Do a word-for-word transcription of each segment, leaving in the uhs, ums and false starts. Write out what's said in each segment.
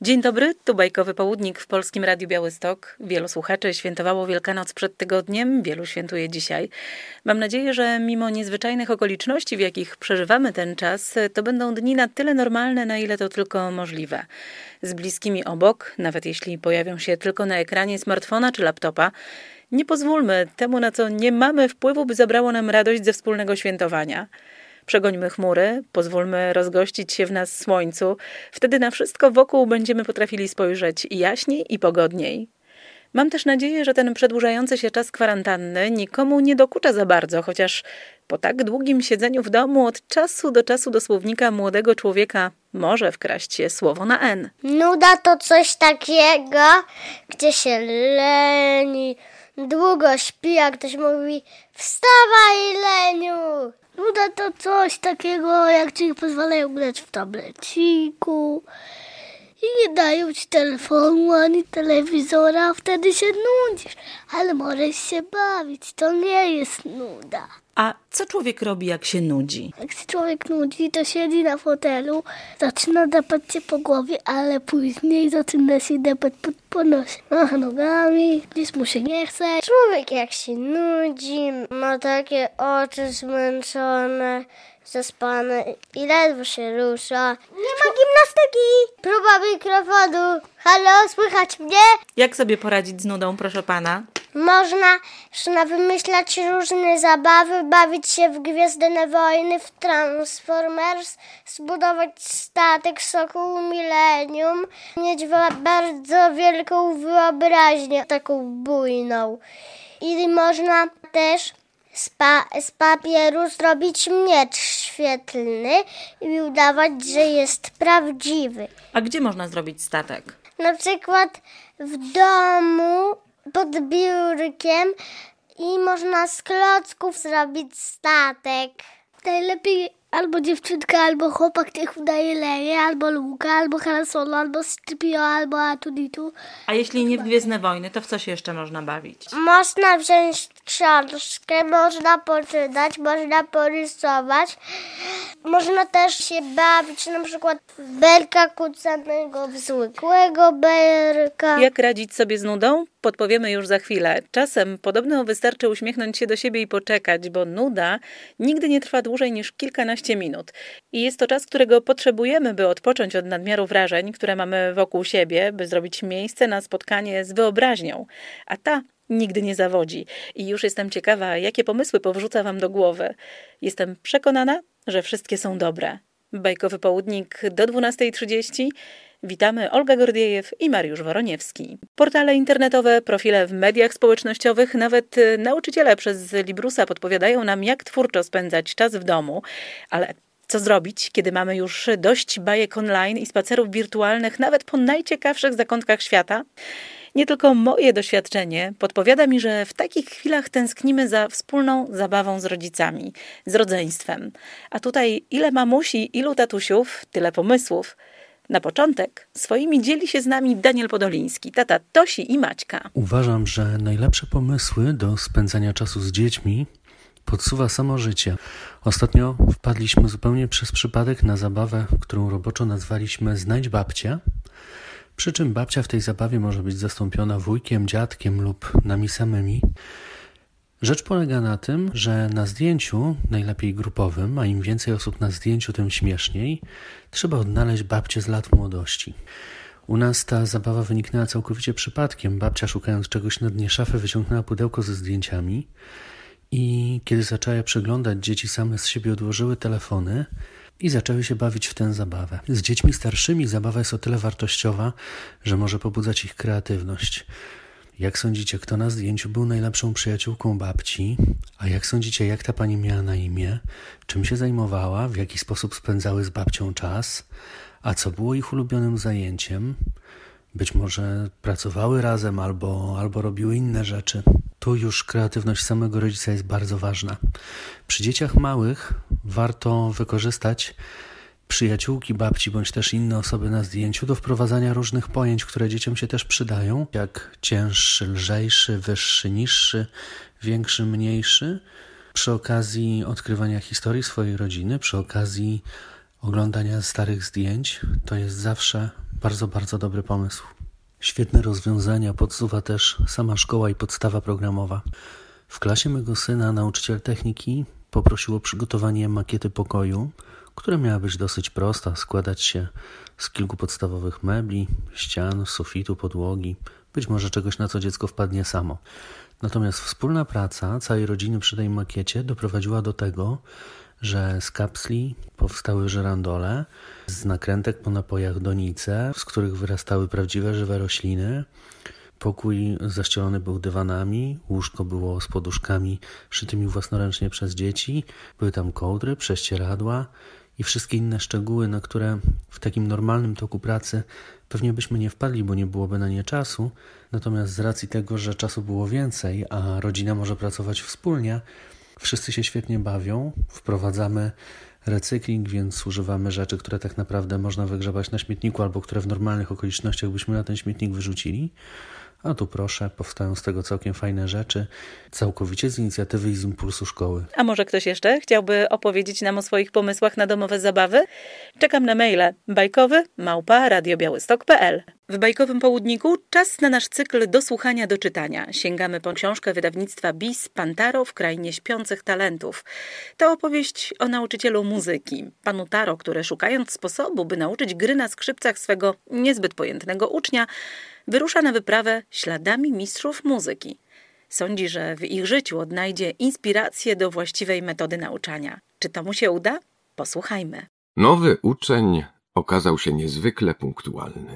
Dzień dobry, tu Bajkowy Południk w Polskim Radiu Białystok. Wielu słuchaczy świętowało Wielkanoc przed tygodniem, wielu świętuje dzisiaj. Mam nadzieję, że mimo niezwyczajnych okoliczności, w jakich przeżywamy ten czas, to będą dni na tyle normalne, na ile to tylko możliwe. Z bliskimi obok, nawet jeśli pojawią się tylko na ekranie smartfona czy laptopa, nie pozwólmy temu, na co nie mamy wpływu, by zabrało nam radość ze wspólnego świętowania. Przegońmy chmury, pozwólmy rozgościć się w nas słońcu. Wtedy na wszystko wokół będziemy potrafili spojrzeć jaśniej i pogodniej. Mam też nadzieję, że ten przedłużający się czas kwarantanny nikomu nie dokucza za bardzo, chociaż po tak długim siedzeniu w domu od czasu do czasu do słownika młodego człowieka może wkraść się słowo na N. Nuda to coś takiego, gdzie się leni, długo śpi, a ktoś mówi: wstawaj, leniu! Nuda to coś takiego, jak ci pozwalają grać w tableciku i nie dają ci telefonu ani telewizora, wtedy się nudzisz, ale możesz się bawić, to nie jest nuda. A co człowiek robi, jak się nudzi? Jak się człowiek nudzi, to siedzi na fotelu, zaczyna depać się po głowie, ale później zaczyna się depać pod ponosie. Macha nogami, gdzieś mu się nie chce. Człowiek jak się nudzi, ma takie oczy zmęczone, zaspane i ledwo się rusza. Nie ma gimnastyki! Próba mikrofonu. Halo, słychać mnie? Jak sobie poradzić z nudą, proszę pana? Można, można wymyślać różne zabawy, bawić się w Gwiezdne Wojny, w Transformers, zbudować statek Sokół Millennium, mieć bardzo wielką wyobraźnię, taką bujną. I można też z, pa- z papieru zrobić miecz świetlny i udawać, że jest prawdziwy. A gdzie można zrobić statek? Na przykład w domu, pod biurkiem i można z klocków zrobić statek. Najlepiej albo dziewczynka, albo chłopak niech udaje Leję, albo Luka, albo Han Solo, albo Scypio, albo Atunitu. A jeśli nie w Gwiezdne Wojny, to w co się jeszcze można bawić? Można wziąć książkę, można poczytać, można porysować. Można też się bawić na przykład w berka kucanego, w zwykłego berka. Jak radzić sobie z nudą? Podpowiemy już za chwilę. Czasem podobno wystarczy uśmiechnąć się do siebie i poczekać, bo nuda nigdy nie trwa dłużej niż kilkanaście minut. I jest to czas, którego potrzebujemy, by odpocząć od nadmiaru wrażeń, które mamy wokół siebie, by zrobić miejsce na spotkanie z wyobraźnią. A ta nigdy nie zawodzi. I już jestem ciekawa, jakie pomysły powrzuca wam do głowy. Jestem przekonana, że wszystkie są dobre. Bajkowy Południk do dwunastej trzydzieści. Witamy, Olga Gordiejew i Mariusz Woroniewski. Portale internetowe, profile w mediach społecznościowych, nawet nauczyciele przez Librusa podpowiadają nam, jak twórczo spędzać czas w domu. Ale co zrobić, kiedy mamy już dość bajek online i spacerów wirtualnych, nawet po najciekawszych zakątkach świata? Nie tylko moje doświadczenie podpowiada mi, że w takich chwilach tęsknimy za wspólną zabawą z rodzicami, z rodzeństwem. A tutaj ile mamusi, ilu tatusiów, tyle pomysłów. Na początek swoimi dzieli się z nami Daniel Podoliński, tata Tosi i Maćka. Uważam, że najlepsze pomysły do spędzania czasu z dziećmi podsuwa samo życie. Ostatnio wpadliśmy zupełnie przez przypadek na zabawę, którą roboczo nazwaliśmy Znajdź babcię. Przy czym babcia w tej zabawie może być zastąpiona wujkiem, dziadkiem lub nami samymi. Rzecz polega na tym, że na zdjęciu, najlepiej grupowym, a im więcej osób na zdjęciu, tym śmieszniej, trzeba odnaleźć babcię z lat młodości. U nas ta zabawa wyniknęła całkowicie przypadkiem. Babcia, szukając czegoś na dnie szafy, wyciągnęła pudełko ze zdjęciami i kiedy zaczęła je przeglądać, dzieci same z siebie odłożyły telefony i zaczęły się bawić w tę zabawę. Z dziećmi starszymi zabawa jest o tyle wartościowa, że może pobudzać ich kreatywność. Jak sądzicie, kto na zdjęciu był najlepszą przyjaciółką babci? A jak sądzicie, jak ta pani miała na imię? Czym się zajmowała? W jaki sposób spędzały z babcią czas? A co było ich ulubionym zajęciem? Być może pracowały razem albo, albo robiły inne rzeczy. Tu już kreatywność samego rodzica jest bardzo ważna. Przy dzieciach małych warto wykorzystać przyjaciółki babci bądź też inne osoby na zdjęciu do wprowadzania różnych pojęć, które dzieciom się też przydają, jak cięższy, lżejszy, wyższy, niższy, większy, mniejszy. Przy okazji odkrywania historii swojej rodziny, przy okazji oglądania starych zdjęć to jest zawsze bardzo, bardzo dobry pomysł. Świetne rozwiązania podsuwa też sama szkoła i podstawa programowa. W klasie mego syna nauczyciel techniki poprosił o przygotowanie makiety pokoju, która miała być dosyć prosta, składać się z kilku podstawowych mebli, ścian, sufitu, podłogi, być może czegoś, na co dziecko wpadnie samo. Natomiast wspólna praca całej rodziny przy tej makiecie doprowadziła do tego, że z kapsli powstały żyrandole, z nakrętek po napojach donice, z których wyrastały prawdziwe żywe rośliny. Pokój zaścielony był dywanami, łóżko było z poduszkami szytymi własnoręcznie przez dzieci, były tam kołdry, prześcieradła i wszystkie inne szczegóły, na które w takim normalnym toku pracy pewnie byśmy nie wpadli, bo nie byłoby na nie czasu. Natomiast z racji tego, że czasu było więcej, a rodzina może pracować wspólnie, wszyscy się świetnie bawią, wprowadzamy recykling, więc używamy rzeczy, które tak naprawdę można wygrzebać na śmietniku albo które w normalnych okolicznościach byśmy na ten śmietnik wyrzucili. A tu proszę, powstają z tego całkiem fajne rzeczy, całkowicie z inicjatywy i z impulsu szkoły. A może ktoś jeszcze chciałby opowiedzieć nam o swoich pomysłach na domowe zabawy? Czekam na maile bajkowy małpa radio białystok kropka p l. W Bajkowym Południku czas na nasz cykl do słuchania, do czytania. Sięgamy po książkę wydawnictwa B I S Pantaro w krainie śpiących talentów. To opowieść o nauczycielu muzyki, panu Taro, który szukając sposobu, by nauczyć gry na skrzypcach swego niezbyt pojętnego ucznia, wyrusza na wyprawę śladami mistrzów muzyki. Sądzi, że w ich życiu odnajdzie inspirację do właściwej metody nauczania. Czy to mu się uda? Posłuchajmy. Nowy uczeń okazał się niezwykle punktualny.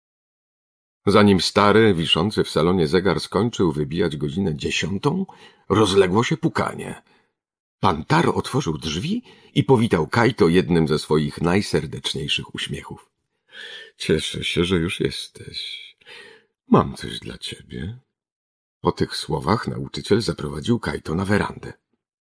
Zanim stary, wiszący w salonie zegar skończył wybijać godzinę dziesiątą, rozległo się pukanie. Pan Taro otworzył drzwi i powitał Kajto jednym ze swoich najserdeczniejszych uśmiechów. Cieszę się, że już jesteś. Mam coś dla ciebie. Po tych słowach nauczyciel zaprowadził Kajto na werandę.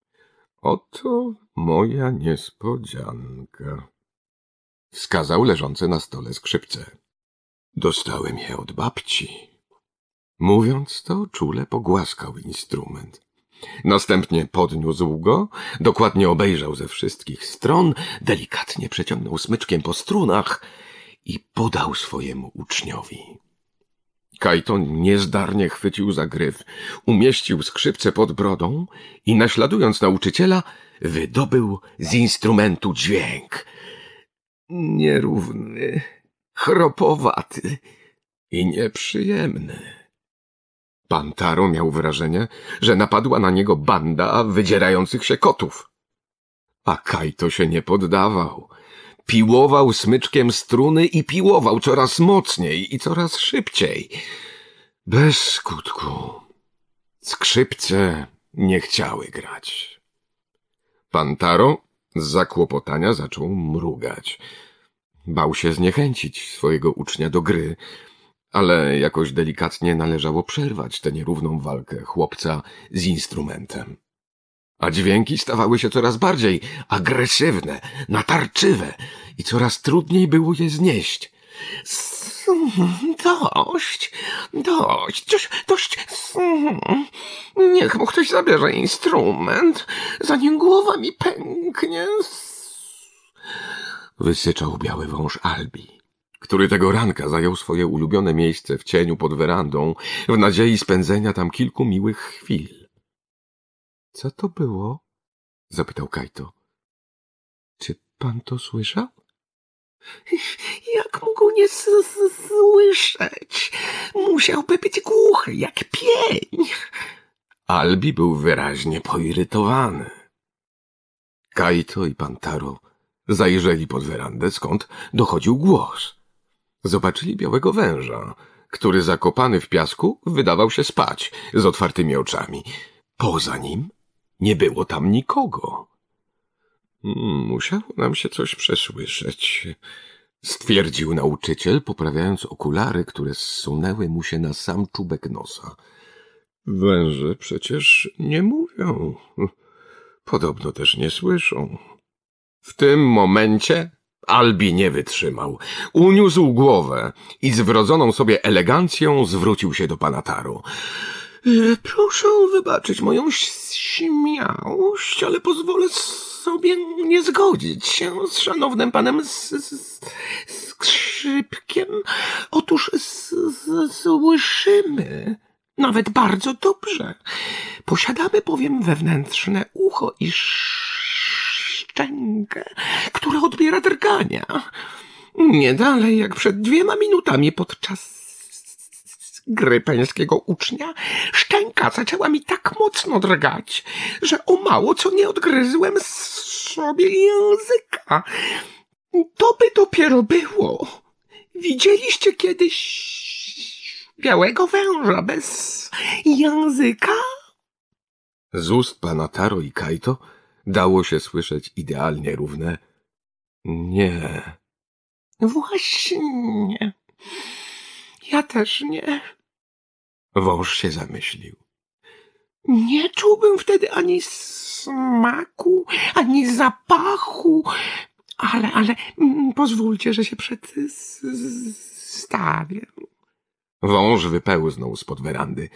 Oto moja niespodzianka. Wskazał leżące na stole skrzypce. Dostałem je od babci. Mówiąc to, czule pogłaskał instrument. Następnie podniósł go, dokładnie obejrzał ze wszystkich stron, delikatnie przeciągnął smyczkiem po strunach i podał swojemu uczniowi. Kajto niezdarnie chwycił za gryf, umieścił skrzypce pod brodą i naśladując nauczyciela, wydobył z instrumentu dźwięk. Nierówny, chropowaty i nieprzyjemny. Pan Taro miał wrażenie, że napadła na niego banda wydzierających się kotów. A Kajto się nie poddawał. Piłował smyczkiem struny i piłował coraz mocniej i coraz szybciej. Bez skutku. Skrzypce nie chciały grać. Pan Taro z zakłopotania zaczął mrugać. Bał się zniechęcić swojego ucznia do gry, ale jakoś delikatnie należało przerwać tę nierówną walkę chłopca z instrumentem. A dźwięki stawały się coraz bardziej agresywne, natarczywe i coraz trudniej było je znieść. Dość, dość, dość, dość. Niech mu ktoś zabierze instrument, zanim głowa mi pęknie. Wysyczał biały wąż Albi, który tego ranka zajął swoje ulubione miejsce w cieniu pod werandą, w nadziei spędzenia tam kilku miłych chwil. Co to było? Zapytał Kajto. Czy pan to słyszał? Jak mógł nie słyszeć? Musiałby być głuchy jak pień. Albi był wyraźnie poirytowany. Kajto i pan Taro zajrzeli pod werandę, skąd dochodził głos. Zobaczyli białego węża, który zakopany w piasku wydawał się spać z otwartymi oczami. Poza nim nie było tam nikogo. Musiało nam się coś przesłyszeć, stwierdził nauczyciel, poprawiając okulary, które zsunęły mu się na sam czubek nosa. Węże przecież nie mówią. Podobno też nie słyszą. W tym momencie Albi nie wytrzymał. Uniósł głowę i z wrodzoną sobie elegancją zwrócił się do pana Taro. Proszę wybaczyć moją śmiałość, ale pozwolę sobie nie zgodzić się z szanownym panem z, z, Skrzypkiem. Otóż s, s, słyszymy nawet bardzo dobrze. Posiadamy bowiem wewnętrzne ucho i szczękę, która odbiera drgania. Nie dalej jak przed dwiema minutami podczas gry pańskiego ucznia szczęka zaczęła mi tak mocno drgać, że o mało co nie odgryzłem sobie języka. To by dopiero było. Widzieliście kiedyś białego węża bez języka? Z ust pana Taro i Kaito dało się słyszeć idealnie równe nie. Właśnie. Ja też nie. Wąż się zamyślił. Nie czułbym wtedy ani smaku, ani zapachu, ale, ale mm, pozwólcie, że się przedstawię. Wąż wypełznął spod werandy.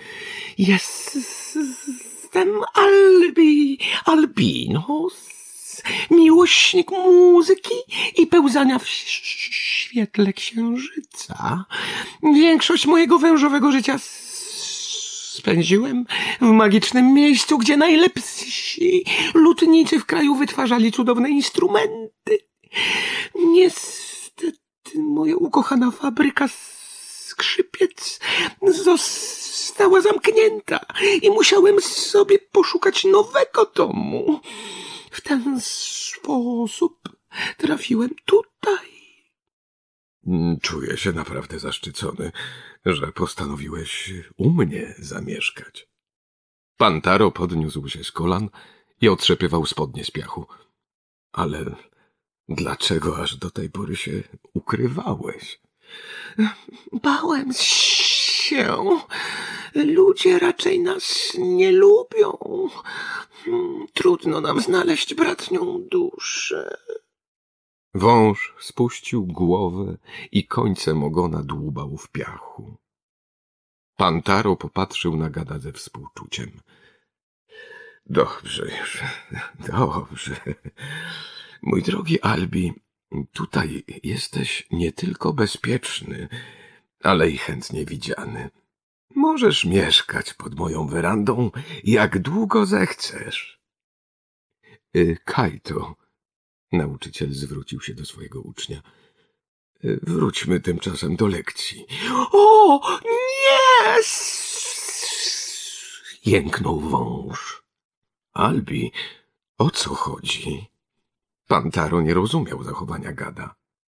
Jestem Albi, Albinos, miłośnik muzyki i pełzania w świetle księżyca. Większość mojego wężowego życia spędziłem w magicznym miejscu, gdzie najlepsi lutnicy w kraju wytwarzali cudowne instrumenty. Niestety moja ukochana fabryka skrzypiec została zamknięta i musiałem sobie poszukać nowego domu. W ten sposób trafiłem tutaj. Czuję się naprawdę zaszczycony, że postanowiłeś u mnie zamieszkać. Pan Taro podniósł się z kolan i otrzepywał spodnie z piachu. Ale dlaczego aż do tej pory się ukrywałeś? Bałem się. Ludzie raczej nas nie lubią. Trudno nam znaleźć bratnią duszę. Wąż spuścił głowę i końcem ogona dłubał w piachu. Pan Taro popatrzył na gada ze współczuciem. Dobrze już, dobrze. Mój drogi Albi, tutaj jesteś nie tylko bezpieczny, ale i chętnie widziany. Możesz mieszkać pod moją werandą, jak długo zechcesz. Y, Kaito, nauczyciel zwrócił się do swojego ucznia. Y, wróćmy tymczasem do lekcji. O, nie! Jęknął wąż. Albi, o co chodzi? Pan Taro nie rozumiał zachowania gada.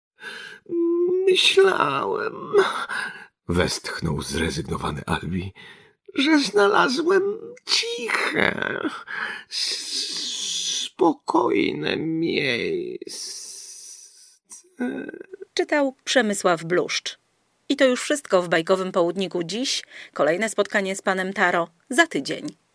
Myślałem, westchnął zrezygnowany Albi, że znalazłem ciche, spokojne miejsce. Czytał Przemysław Bluszcz. I to już wszystko w bajkowym południku dziś. Kolejne spotkanie z panem Taro za tydzień.